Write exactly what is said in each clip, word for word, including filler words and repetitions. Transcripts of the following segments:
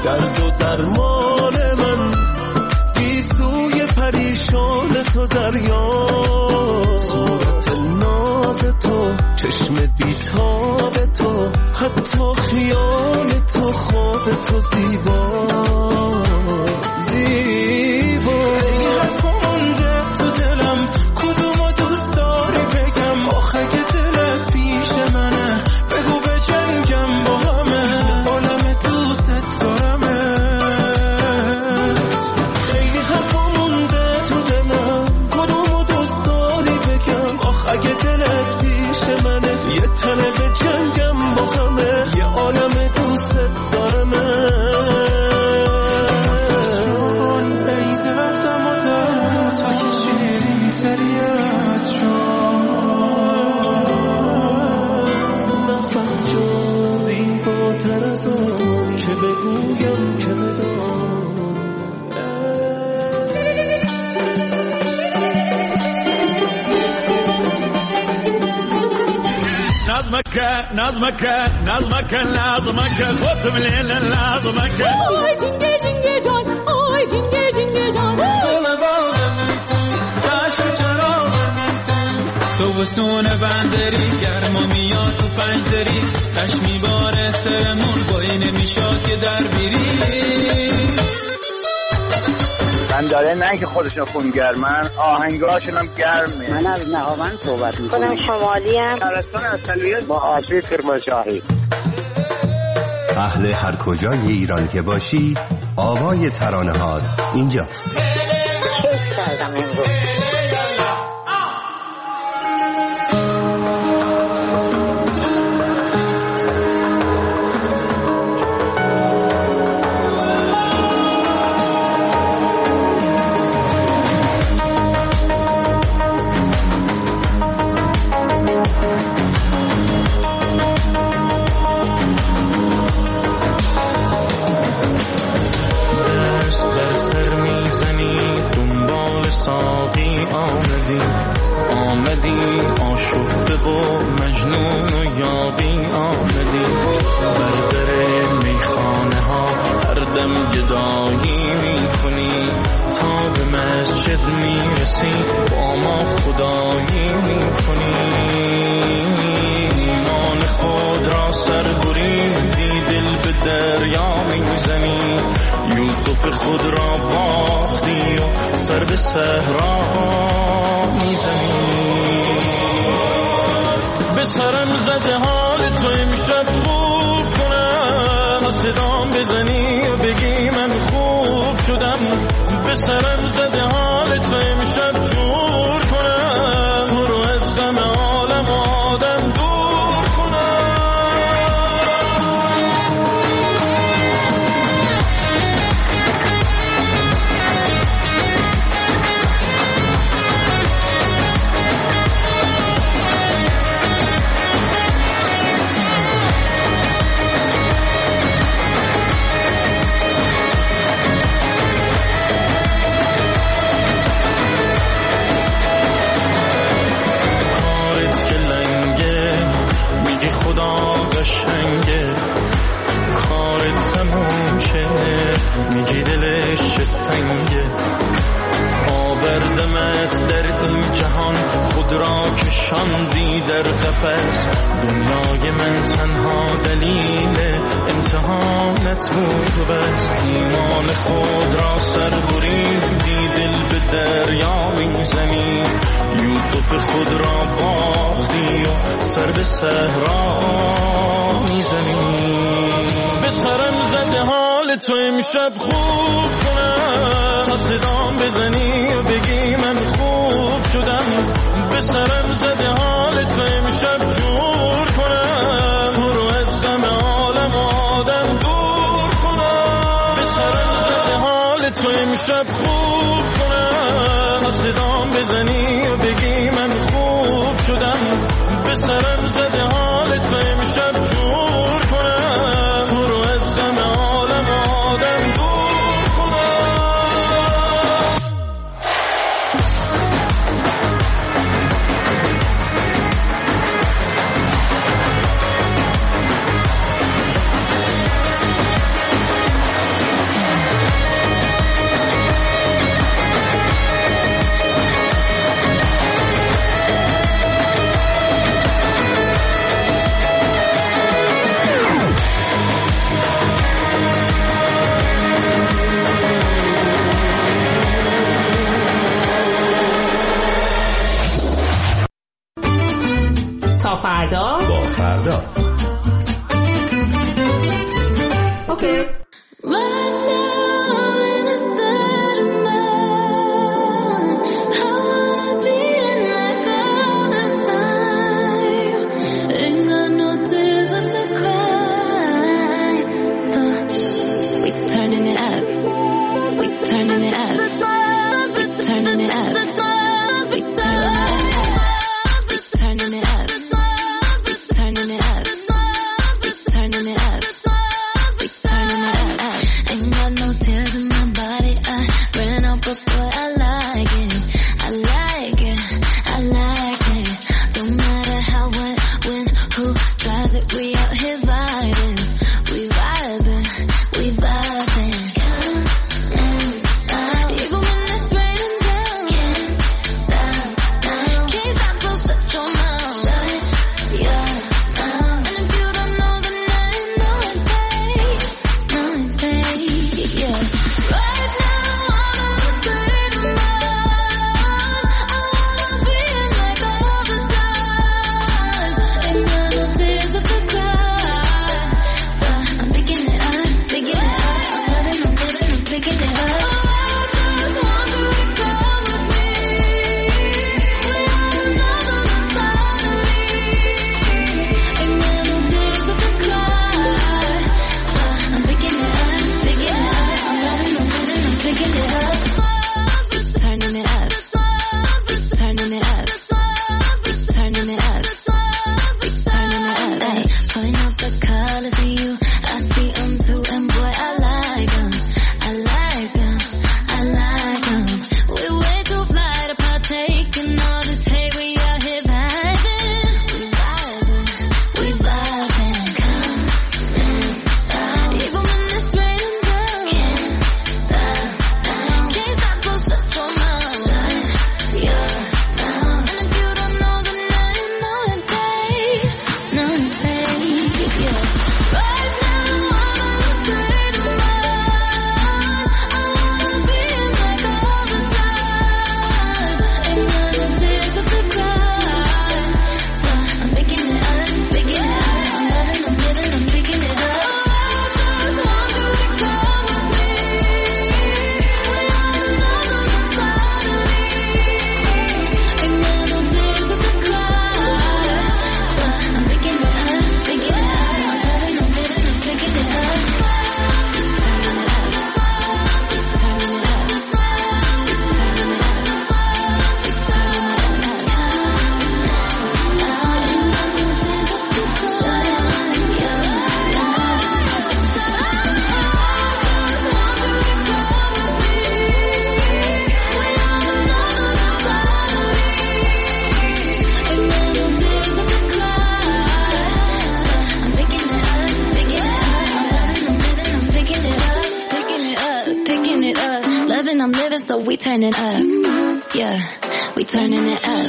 درد و درمان من، گیسوی پریشان تو دریا، صورت ناز تو، چشم بیتاب تو، حتی خیال تو، خواب تو زیبا زیبا. ای حرفا مونده تو دلم، کدومو دوست داری بگم، آخه که دلت پیش منه، بگو به جنگم با همه، عالم دوست دارمه. خیلی حرفا مونده تو دلم، کدومو دوست داری بگم، آخه اگه دلت پیش منه، یه تنه به جنگم با همه، یه عالم دوست دارمه. نظمك نظمك نظمك نظمك خد من الليل نظمك آی جنگه جنگه جان، آی جنگه جنگه جان، دل باغم تو، چشم چراغم تو، تو وسون بندری گرما میاد تو پنجدری، تش میباره سرمون بایی نمیشاد که در بیری. من داره نه که خودشون خونگرمن، آهنگاشون هم گرمه. من از نهاوند صحبت میکنم. خودم شمالی هم ترستان اصلیت با آسیب کرمانشاهی. اهل هر کجای ایران که باشی، آوای ترانه هات اینجاست. کیف کردم امروز. تو امشب خوب کنم، تا صدام بزنی و بگی من خوب شدم. به سرم زده حال تو امشب جور کنم، تو رو از غم عالم آدم دور کنم. به سرم زده حال تو امشب خوب کنم، تا صدام بزنی و بگی من خوب شدم. به سرم زده حال تو امشب جور کنم، تو رو از غم عالم آدم دور کنم. با فردا با فردا اوکی. We turning up, yeah, we turning it up.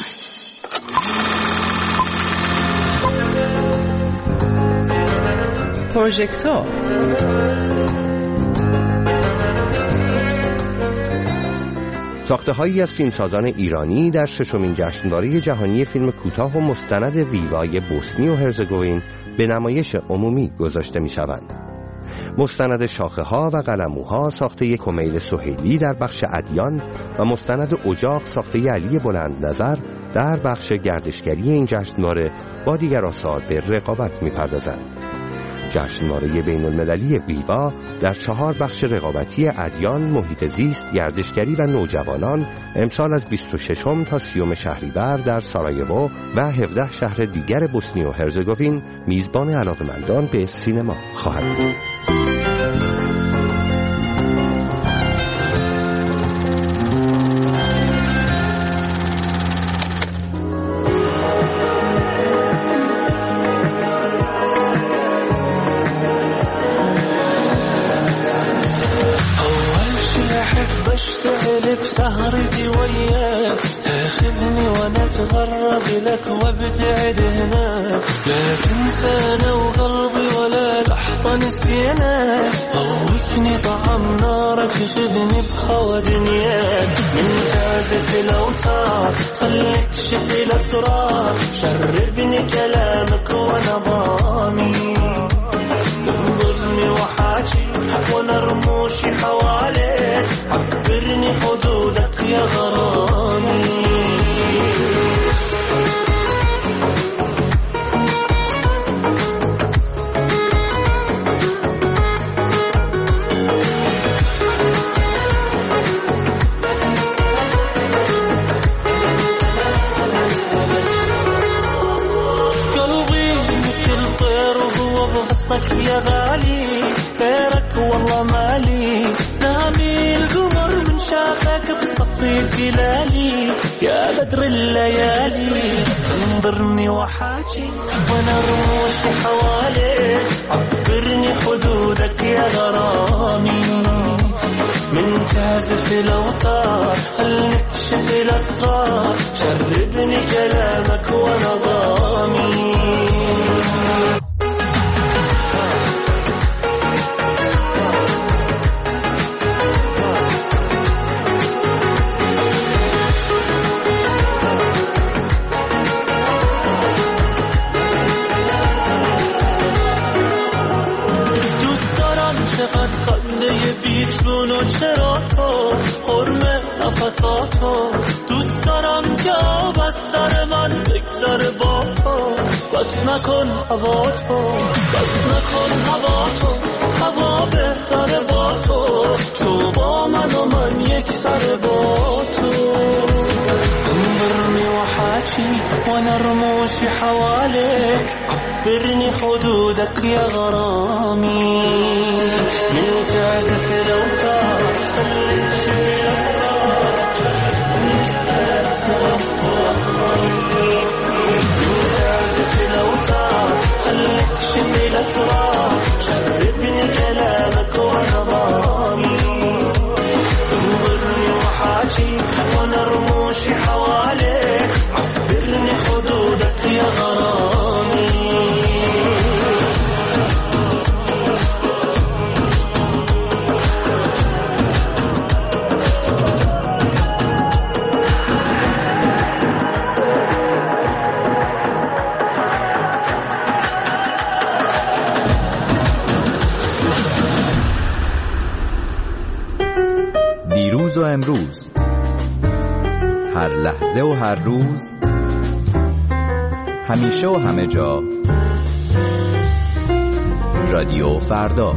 پروژکتور ساخته‌هایی از فیلمسازان ایرانی در ششمین جشنواره جهانی فیلم کوتاه و مستند ویوای بوسنی و هرزگوین به نمایش عمومی گذاشته می‌شوند. مستند شاخه ها و قلموها ساخته کمیل سهیلی در بخش ادیان و مستند اجاق ساخته علی بلند نظر در بخش گردشگری این جشنواره با دیگر آثار به رقابت می‌پردازند. جشنواره بین المللی ویوا در چهار بخش رقابتی ادیان، محیط زیست، گردشگری و نوجوانان امسال از بیست و ششم تا سیوم شهریور در سارایوو و هفده شهر دیگر بوسنی و هرزگوین میزبان علاقه‌مندان به سینما خواهد بود. بسهرتي وياك تاخذني وانا اتغرب لك وابتعد هناك لا تنسانا وقلبي ولا لحظة نسيناك ضوكني طعم نارك خذني بهوى دنياك من فاز تعزف الأوتار خليك شف الأسرار شربني كلامك ونظامي تنظرني وحاجي وانا رموشي حواليك عبرني حدودك يا غرامي يا غالي خيرك والله مالي نامي القمر من شافك بصفي بلالي يا بدر الليالي انظرني وحاجي وانا رموشي حواليك عبرني حدودك يا غرامي من تعزف الأوتار خليك شف الأسرار شربني كلامك ونظامي بیتون و چرا تو حرم نفساتو دوست دارم که آب از سر من بگذره با تو بس نکن هوا تو بس نکن هوا تو هوا بهتره با تو تو با من و من یک سر با تو انظرني وحاجي وانا رموشي حواليك عبرني حدودك يا غرامي من تعزف الأوتار خليك شف الأسرار من تعزف الأوتار خليك شف الأسرار شربني كلامك ونظامي انظرني وحاجي وانا رموشي حواليك عبرني حدودك يا غرامي دیروز و امروز، هر لحظه و هر روز، همیشه و همه جا، رادیو فردا.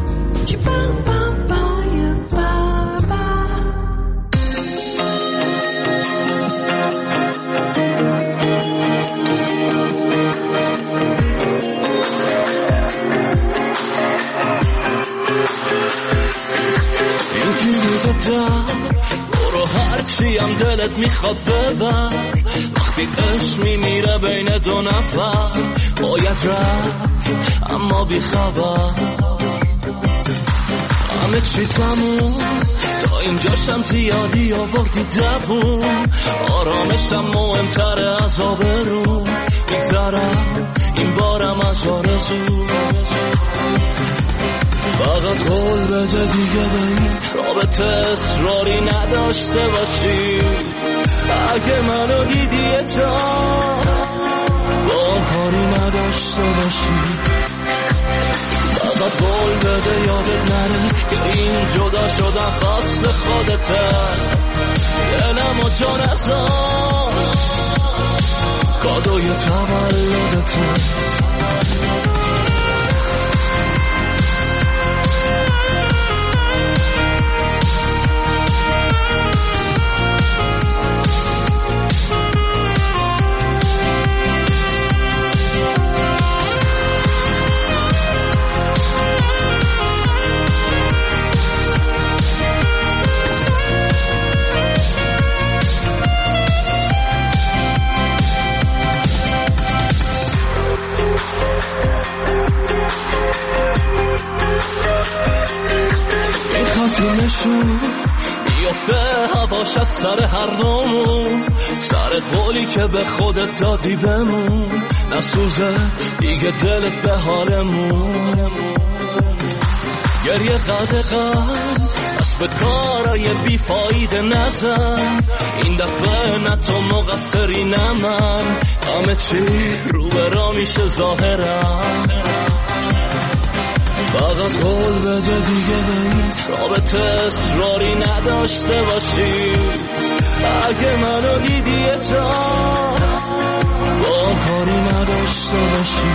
برو هرچی هم دلت میخواد ببر وقتی عشق میمیره بین دو نفر باید رفت اما بی خبر همه چی تموم تا اینجاشم زیادی آوردی دوون آرامشم مهمتره از آبرو میگذرم این بارم از آرزو فقط قول بده دیگه به این رابطه اصراری نداشته باشی اگه منو دیدی جان با هم کاری نداشته باشی فقط قول بده یادت نره که این جدا شدن خاص خودته دلم و جان ازان کادوی تولدته میفته هواش از سر هر دومون سر قولی که به خودت دادی بمون نسوزه دیگه دلت به حالمون گریه قد قد از به کارای بیفایده نزن، این دفعه نه تو مقصری نه من، همه چی رو برا میشه ظاهرم. فقط قول بده دیگه به این رابطه اصراری نداشته باشی، اگه منو دیدی یه جا با کاری نداشته باشی.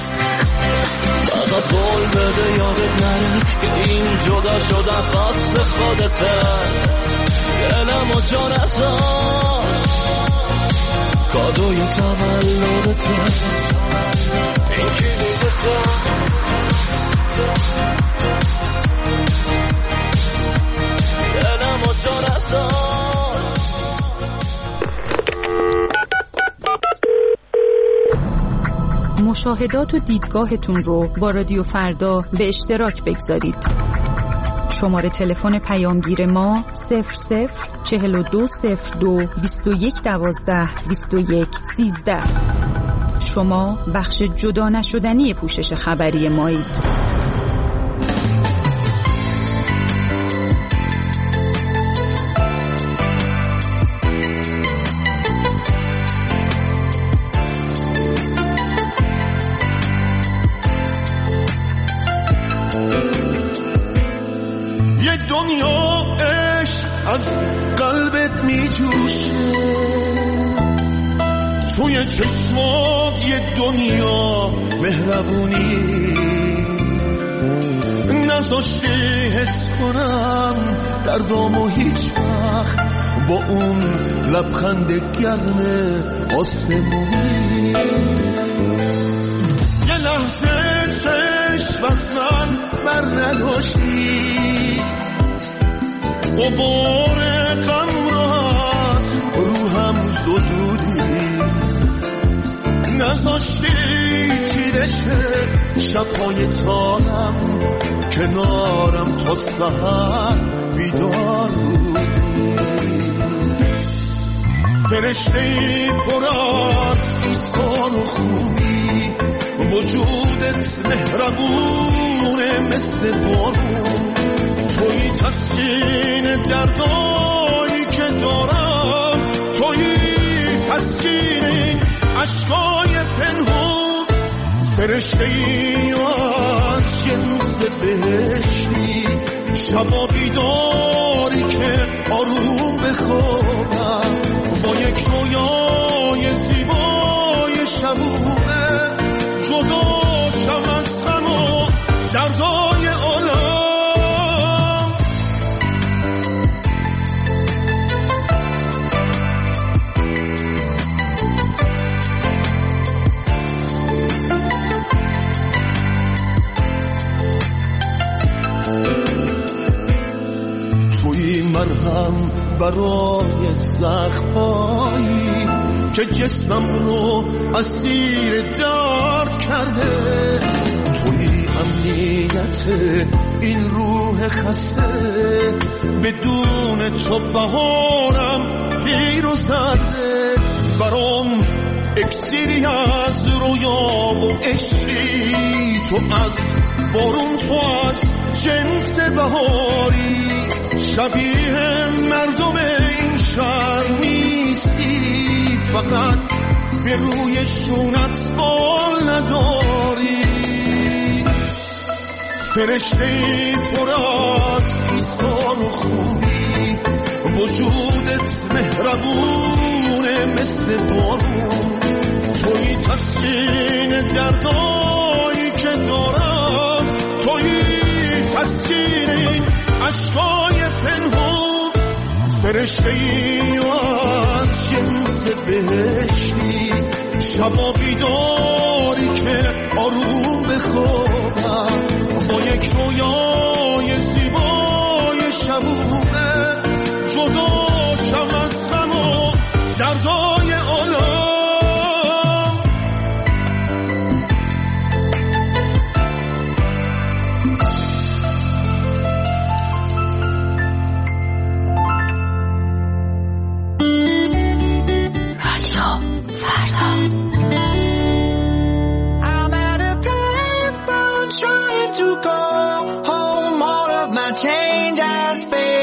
فقط قول بده یادت نره که این جدا شدن خواست خودته، دلم و جا نزار کادوی تولدته، این کلیدته. مشاهدات و دیدگاهتون رو با رادیو فردا به اشتراک بگذارید. شماره تلفن پیامگیر ما صفر صفر چهل و دو صفر دو بیست و یک دوازده بیست و یک سیزده. شما بخش جدا نشدنی پوشش خبری مایید. از قلبت می جوشه، توی چشمات یه دنیا مهربونی، نذاشته حس کنم دردامو هیچ وقت با اون لبخند گرم آسمونی. یه لحظه چشم از من بر نداشتی، غبار غم را روحم زدودی، نذاشتی تیرش شبهای تارم کنارم تا سحر بیدار بودی. فرشته پر از دوستان و خوبی، وجودت مهربونه مثل بارون، توی تسکین دردایی که دارم، توی تسکین عشقای پنهون، فرشته‌ای از جنس بهشتی، شبا بیداری که آروم بخوابم با یک رویای زیبای شبونه، جدا شم از غم و دردای عالم. مرهم برای زخمایی که جسمم رو اسیر درد کرده، توی امنیت این روح خسته، بدون تو بهارم پیر و زرده، برام اکسیری از رویا و عشقی، تو از بارون، تو از جنس بهاری، شبیه مردم این شهر نیستی، فقط به روی شونت بال نداری. فرشته پر از ایثار و خوبی، وجودت مهربونه مثل بارون، توی تسکین دردایی که دارم، توی تسکین عشقای پنهون، فرشته‌ای از جنس بهشتی، شبا بیداری که آروم بخوابم با یک رویای زیبای شبونه، جدا شم از غم و دردای عالم. To go home, all of my change I spent.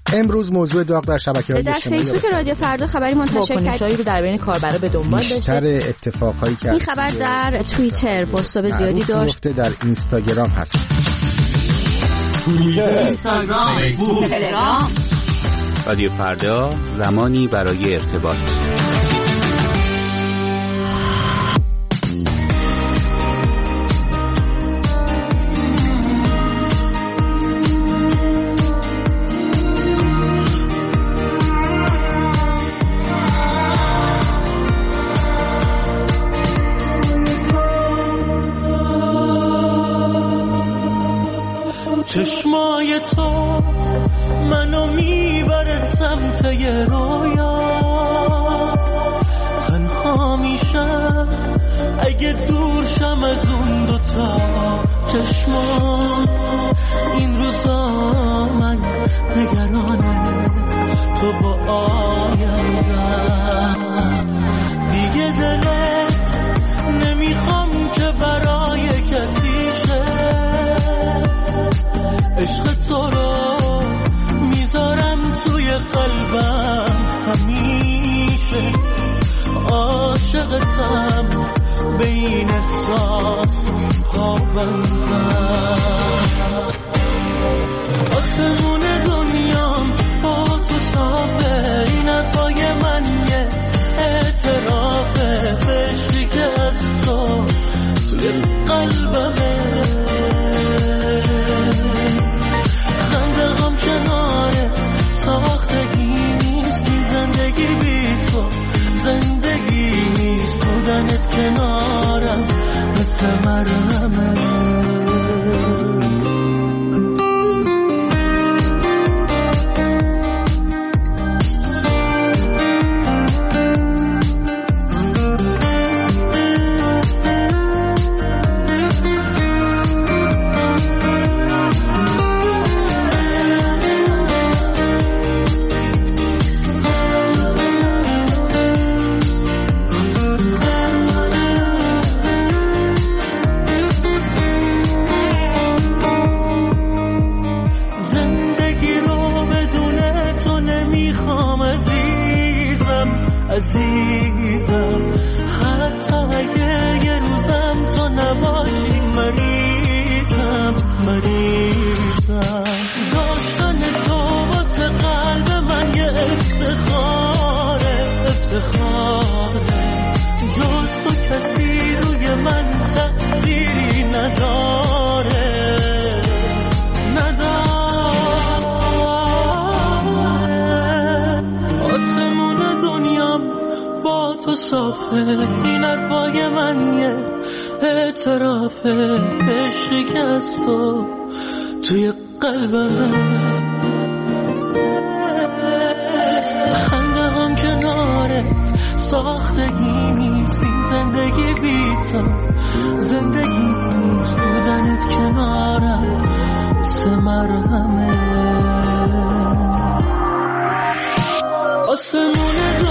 امروز موضوع داغ در شبکه‌های در فیسبوک رادیو فردا خبری منتشر کرد. واکنش‌هایی رو در بین کاربرا به دنبال داشت. بیشتر اتفاقایی که این خبر در توییتر پست‌های زیادی داشت. در اینستاگرام هست. توییتر، اینستاگرام، فیسبوک، تلگرام. رادیو فردا، زمانی برای ارتباط. چشمای تو منو میبره سمت یه رویا، تنها میشم اگه دور شم از اون دوتا چشما. این روزا من نگرانه تو با آیندم، دیگه دلت نمیخوام که برای کسی شه. عشق تو رو میذارم توی قلبم همیشه، عاشقتم به این احساس پابندم. آسمون دنیام با تو صافه، این حرفای من یه اعترافه به عشقی که از تو توی قلبمه. خندقم کنارت ساختگی نیست، این زندگی بی تو زندگی نیست. بودنت کنارم مثل مرهمه. عزیزم حتی اگه یه روزم تو نباشی مریضم مریضم. داشتن تو واسه قلب من یه افتخاره افتخاره. جز تو کسی روی من تأثیری نداره نداره. آسمون دنیام با تو صافه، این حرفای من یه اعترافه. عشقی که از تو توی قلبم، خنده هم کنارت ساختگی نیست. این زندگی بی تو زندگی نیست. بودنت کنارم سه مرهمه. آسمون